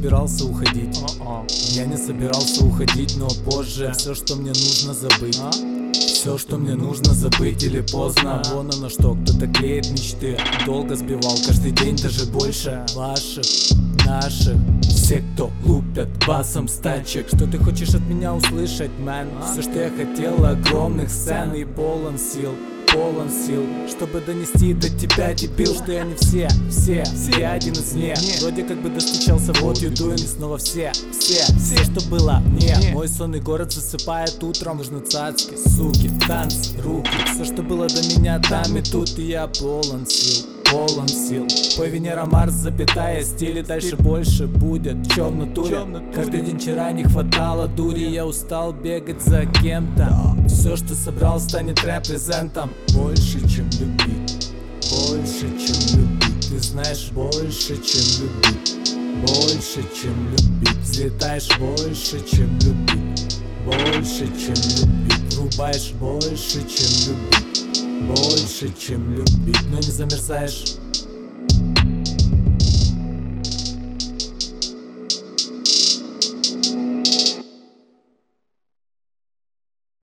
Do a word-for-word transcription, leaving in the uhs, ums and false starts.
собирался уходить, я не собирался уходить, но позже все, что мне нужно забыть, все, что мне нужно забыть или поздно. Вон оно что, кто-то клеит мечты, долго сбивал, каждый день даже больше ваших, наших. Все, кто лупят басом с тачек. Что ты хочешь от меня услышать, мэн? Все, что я хотел, огромных сцен и полон сил, полон сил, чтобы донести до тебя, дебил, что я не все, все, все один из них. Вроде как бы достучался, вот you doing, и снова все, все, все, что было мне. Мой сонный город засыпает утром, нужны цацки, суки, танцы, руки. Все, что было до меня там и тут, и я полон сил, полон сил. Пой Венера, Марс, запятая, стиль, и дальше больше будет. Чё в натуре? Каждый день вчера не хватало дури, я устал бегать за кем-то. Все, что собрал, станет репрезентом. Больше, чем любить, больше, чем любить. Ты знаешь, больше, чем любить, больше, чем любить. Взлетаешь больше, чем любить, больше, чем любить. Врубаешь больше, чем любить, больше, чем любить. Но не замерзаешь.